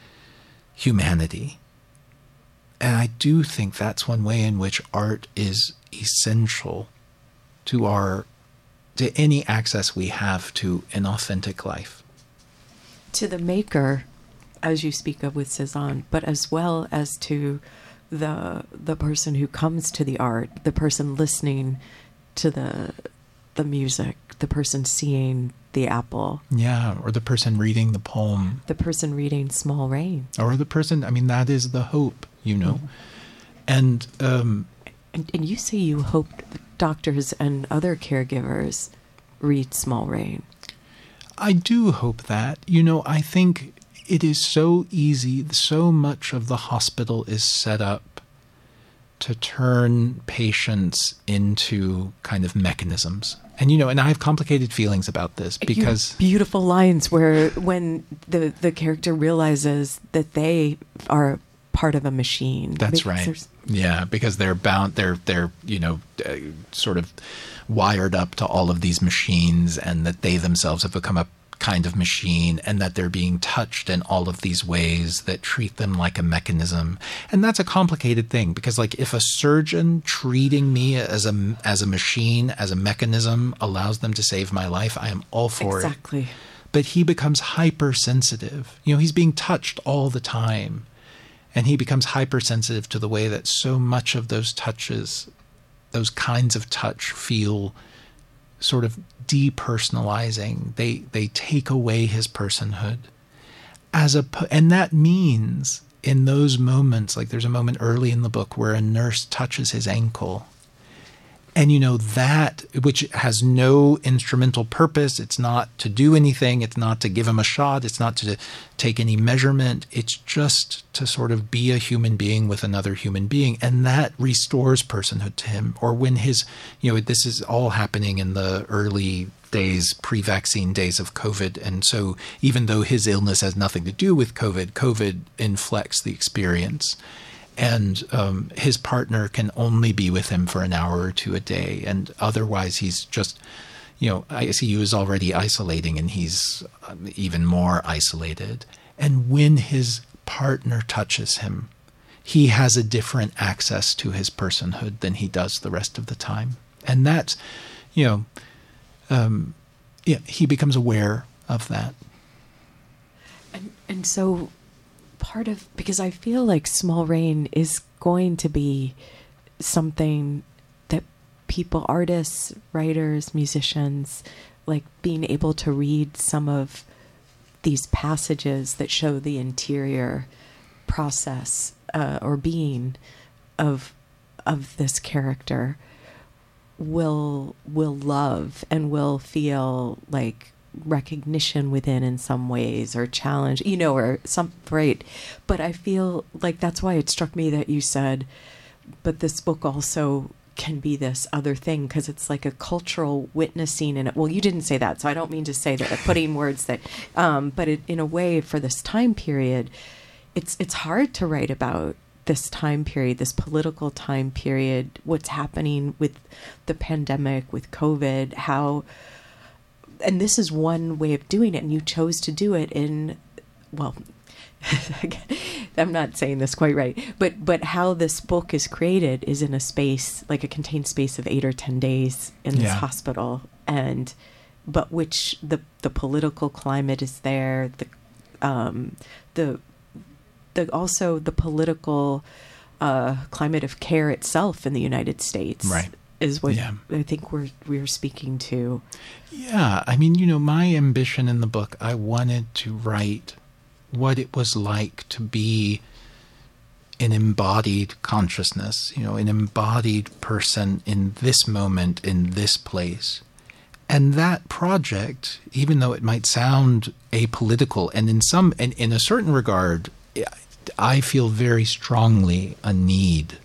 humanity. And I do think that's one way in which art is essential to our, to any access we have to an authentic life. To the maker, as you speak of with Cezanne, but as well as to the the person who comes to the art, the person listening to the the music, the person seeing the apple. Yeah, or the person reading the poem. The person reading Small Rain. Or the person, I mean, that is the hope, you know. Mm-hmm. And, um, and and you say you hoped that doctors and other caregivers read Small Rain. I do hope that. You know, I think it is so easy, so much of the hospital is set up to turn patients into kind of mechanisms. And, you know, and I have complicated feelings about this because... Beautiful lines where when the, the character realizes that they are part of a machine. That's right. Yeah, because they're bound, they're, they're you know, uh, sort of wired up to all of these machines, and that they themselves have become a kind of machine, and that they're being touched in all of these ways that treat them like a mechanism. And that's a complicated thing, because like if a surgeon treating me as a as a machine, as a mechanism, allows them to save my life, I am all for it. Exactly. But he becomes hypersensitive. You know, he's being touched all the time, and he becomes hypersensitive to the way that so much of those touches, those kinds of touch, feel sort of depersonalizing. They they take away his personhood. As a and that means in those moments, like there's a moment early in the book where a nurse touches his ankle. And you know, that, which has no instrumental purpose, it's not to do anything, it's not to give him a shot, it's not to take any measurement, it's just to sort of be a human being with another human being. And that restores personhood to him. Or when his, you know, this is all happening in the early days, pre-vaccine days of COVID. And so even though his illness has nothing to do with COVID, COVID inflects the experience. And um, his partner can only be with him for an hour or two a day. And otherwise he's just, you know, I C U is already isolating, and he's um, even more isolated. And when his partner touches him, he has a different access to his personhood than he does the rest of the time. And that's, you know, um, yeah, he becomes aware of that. And, and so... part of, because I feel like Small Rain is going to be something that people, artists, writers, musicians, like being able to read some of these passages that show the interior process uh, or being of of this character will will love and will feel like recognition within in some ways, or challenge, you know, or some, right. But I feel like that's why it struck me that you said, but this book also can be this other thing, because it's like a cultural witnessing in it. Well, you didn't say that, so I don't mean to say that, putting words that, um, but it, in a way, for this time period, it's it's hard to write about this time period, this political time period, what's happening with the pandemic, with COVID, how. And this is one way of doing it, and you chose to do it in, well, I'm not saying this quite right, but but how this book is created is in a space, like a contained space of eight or ten days in this yeah. hospital, and but which the the political climate is there, the um, the the also the political uh, climate of care itself in the United States, right. is what yeah. I think we're we're speaking to. Yeah, I mean, you know, my ambition in the book, I wanted to write what it was like to be an embodied consciousness, you know, an embodied person in this moment, in this place. And that project, even though it might sound apolitical, and in some, and in a certain regard, I feel very strongly a need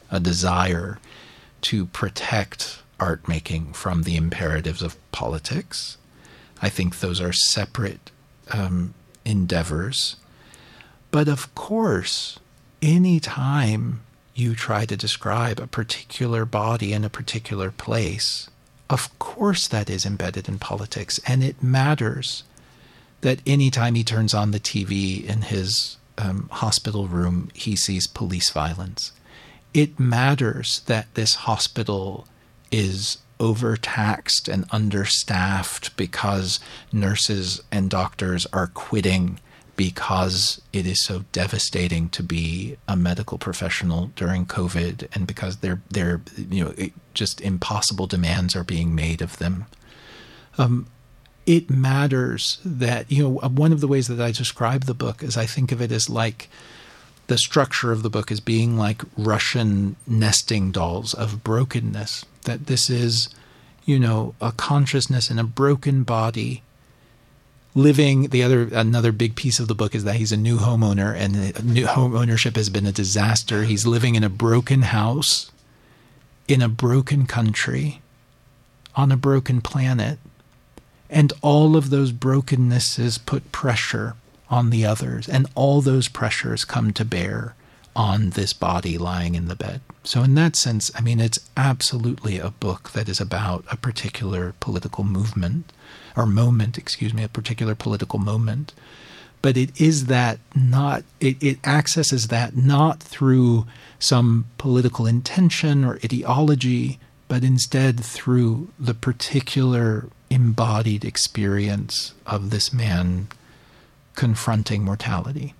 a desire to protect art making from the imperatives of politics. I think those are separate um, endeavors. But of course, any time you try to describe a particular body in a particular place, of course that is embedded in politics. And it matters that any time he turns on the T V in his um, hospital room, he sees police violence. It matters that this hospital is overtaxed and understaffed because nurses and doctors are quitting because it is so devastating to be a medical professional during COVID, and because they're, they're you know, it, just impossible demands are being made of them. Um, it matters that, you know, one of the ways that I describe the book is I think of it as like the structure of the book as being like Russian nesting dolls of brokenness, that this is, you know, a consciousness in a broken body living. The other, another big piece of the book is that he's a new homeowner, and new home ownership has been a disaster. He's living in a broken house, in a broken country, on a broken planet. And all of those brokennesses put pressure on the others, and all those pressures come to bear on this body lying in the bed. So in that sense, I mean, it's absolutely a book that is about a particular political movement, or moment, excuse me, a particular political moment. But it is that not, it, it accesses that not through some political intention or ideology, but instead through the particular embodied experience of this man confronting mortality.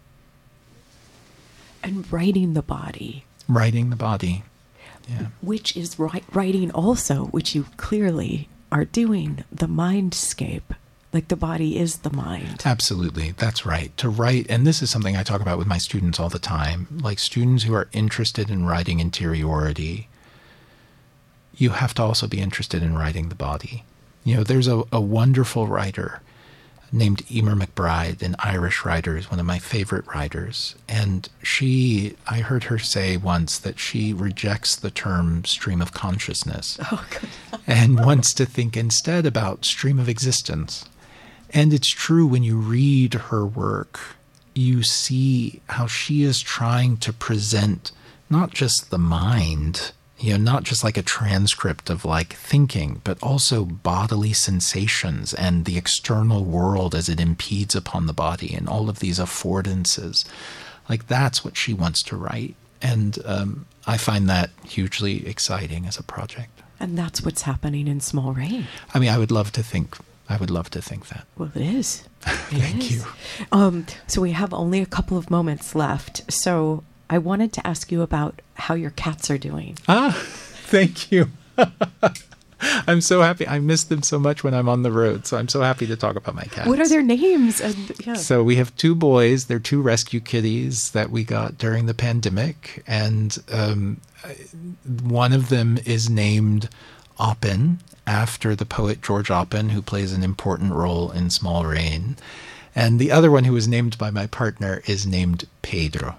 And writing the body. Writing the body, yeah. Which is write, writing also, which you clearly are doing, the mindscape. Like the body is the mind. Absolutely, that's right. To write, and this is something I talk about with my students all the time, like students who are interested in writing interiority, you have to also be interested in writing the body. You know, there's a, a wonderful writer named Emer McBride, an Irish writer, is one of my favorite writers. And she, I heard her say once that she rejects the term stream of consciousness Oh, good. and wants to think instead about stream of existence. And it's true, when you read her work, you see how she is trying to present not just the mind, you know, not just like a transcript of like thinking, but also bodily sensations and the external world as it impedes upon the body and all of these affordances. Like that's what she wants to write. And um, I find that hugely exciting as a project. And that's what's happening in Small Rain. I mean, I would love to think, I would love to think that. Well, it is. It Thank is. you. Um, so we have only a couple of moments left. So I wanted to ask you about how your cats are doing. Ah, thank you. I'm so happy. I miss them so much when I'm on the road. So I'm so happy to talk about my cats. What are their names? And, yeah. So we have two boys. They're two rescue kitties that we got during the pandemic. And um, one of them is named Oppen, after the poet George Oppen, who plays an important role in Small Rain. And the other one, who was named by my partner, is named Pedro.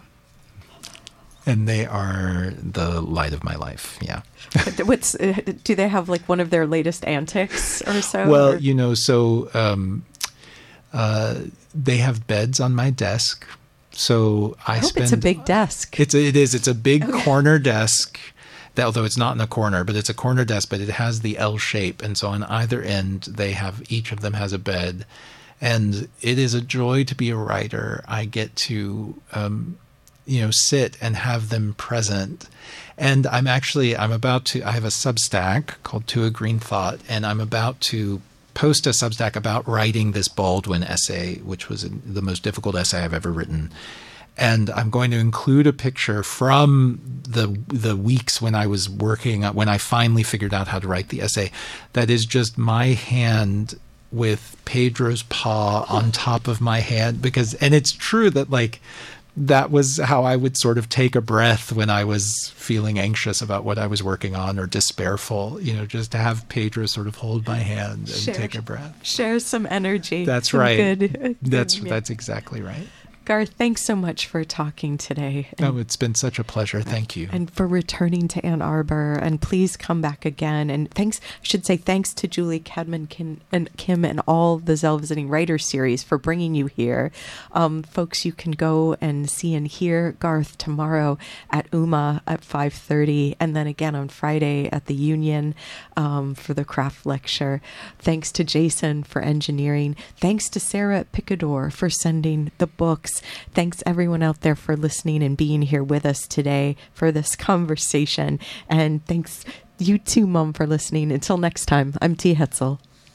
And they are the light of my life. Yeah. What's uh, do they have like one of their latest antics or so? Well, or? you know, so um, uh, they have beds on my desk. So I, I hope spend. it's a big desk. It's a, it is. It's a big Okay. corner desk. That, although it's not in a corner, but it's a corner desk, but it has the L shape, and so on either end they have, each of them has a bed, and it is a joy to be a writer. I get to. Um, you know, sit and have them present. And I'm actually, I'm about to, I have a Substack called To a Green Thought, and I'm about to post a Substack about writing this Baldwin essay, which was the most difficult essay I've ever written. And I'm going to include a picture from the the weeks when I was working, when I finally figured out how to write the essay, that is just my hand with Pedro's paw on top of my hand. Because, and it's true that like, that was how I would sort of take a breath when I was feeling anxious about what I was working on or despairful, you know, just to have Pedro sort of hold my hand and Share, take a breath. Share some energy. That's some right. Good, That's good, yeah. that's exactly right. Garth, thanks so much for talking today. And, oh, it's been such a pleasure. Thank you. And for returning to Ann Arbor. And please come back again. And thanks, I should say thanks to Julie Kedman Kim, and Kim and all the Zell Visiting Writers series for bringing you here. Um, folks, you can go and see and hear Garth tomorrow at U M A at five thirty. And then again on Friday at the Union um, for the craft lecture. Thanks to Jason for engineering. Thanks to Sarah Picador for sending the books. Thanks everyone out there for listening and being here with us today for this conversation. And thanks you too, Mom, for listening. Until next time, I'm T. Hetzel.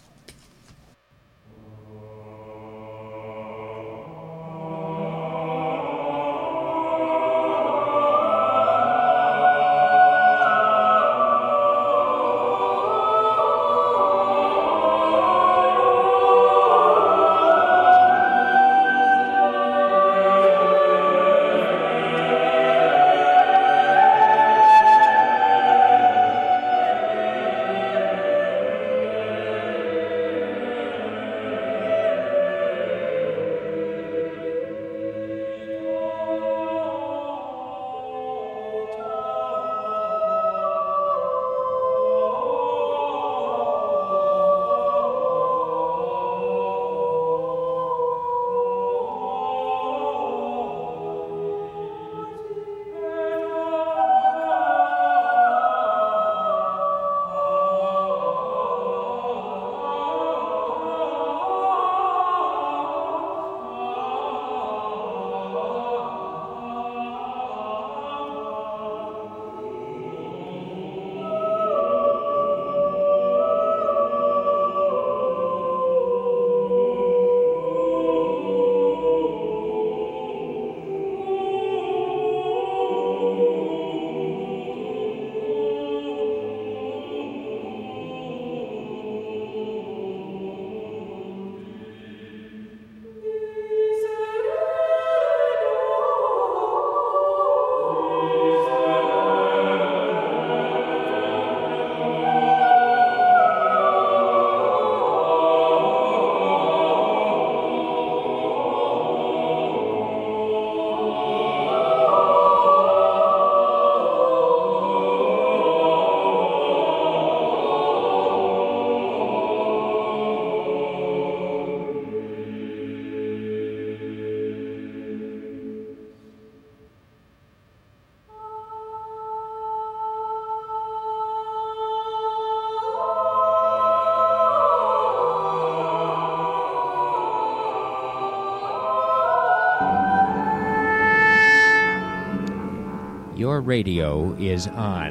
Your radio is on.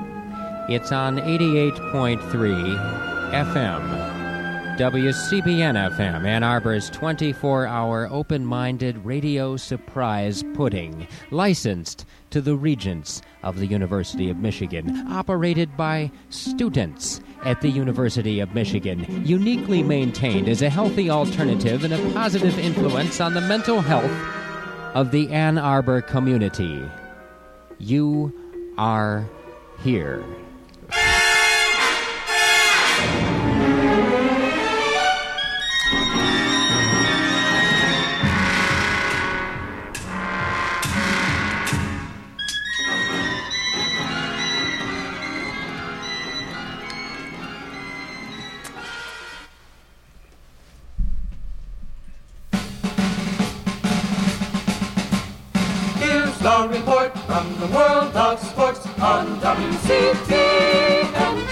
It's on eighty-eight point three F M. W C B N F M, Ann Arbor's twenty-four hour open-minded radio surprise pudding, licensed to the Regents of the University of Michigan, operated by students at the University of Michigan, uniquely maintained as a healthy alternative and a positive influence on the mental health of the Ann Arbor community. You are here. The report from the world of sports on W C B N.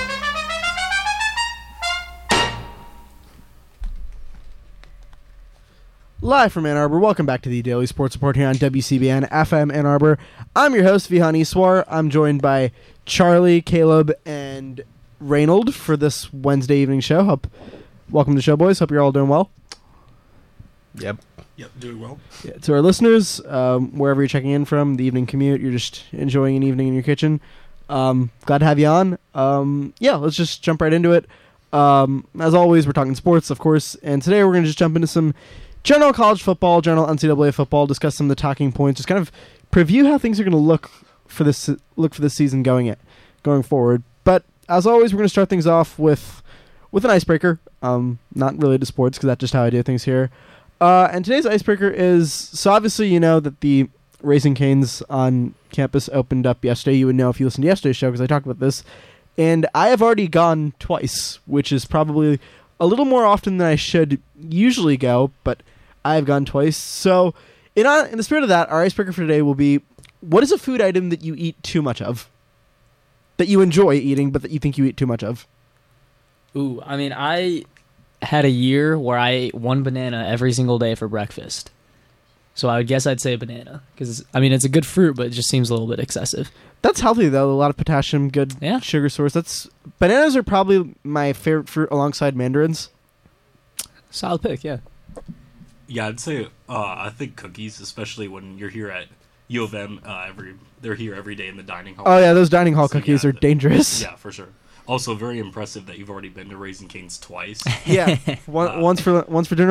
Live from Ann Arbor, welcome back to the Daily Sports Report here on W C B N F M Ann Arbor. I'm your host, Vihan Iswar. I'm joined by Charlie, Caleb, and Reynold for this Wednesday evening show. Hope, welcome to the show, boys. Hope you're all doing well. Yep. Yep, doing well. Yeah, to our listeners, um, wherever you're checking in from, the evening commute, you're just enjoying an evening in your kitchen. Um, glad to have you on. Um, yeah, let's just jump right into it. Um, as always, we're talking sports, of course, and today we're going to just jump into some general college football, general N C double A football, discuss some of the talking points, just kind of preview how things are going to look for this look for this season going it going forward. But as always, we're going to start things off with with an icebreaker. Um, not related to sports because that's just how I do things here. Uh, and today's icebreaker is, so obviously you know that the Raising Cane's on campus opened up yesterday. You would know if you listened to yesterday's show because I talked about this. And I have already gone twice, which is probably a little more often than I should usually go, but I've gone twice. So in, uh, in the spirit of that, our icebreaker for today will be, what is a food item that you eat too much of? That you enjoy eating, but that you think you eat too much of? Ooh, I mean, I had a year where I ate one banana every single day for breakfast. So I would guess I'd say a banana. Because, I mean, it's a good fruit, but it just seems a little bit excessive. That's healthy, though. A lot of potassium, good yeah. sugar source. That's Bananas are probably my favorite fruit alongside mandarins. Solid pick, yeah. Yeah, I'd say, uh, I think cookies, especially when you're here at U of M, uh, every they're here every day in the dining hall. Oh, yeah, those dining hall so, cookies yeah, are the, dangerous. Yeah, for sure. Also, very impressive that you've already been to Raising Cane's twice. Yeah, one, uh, once for once for dinner.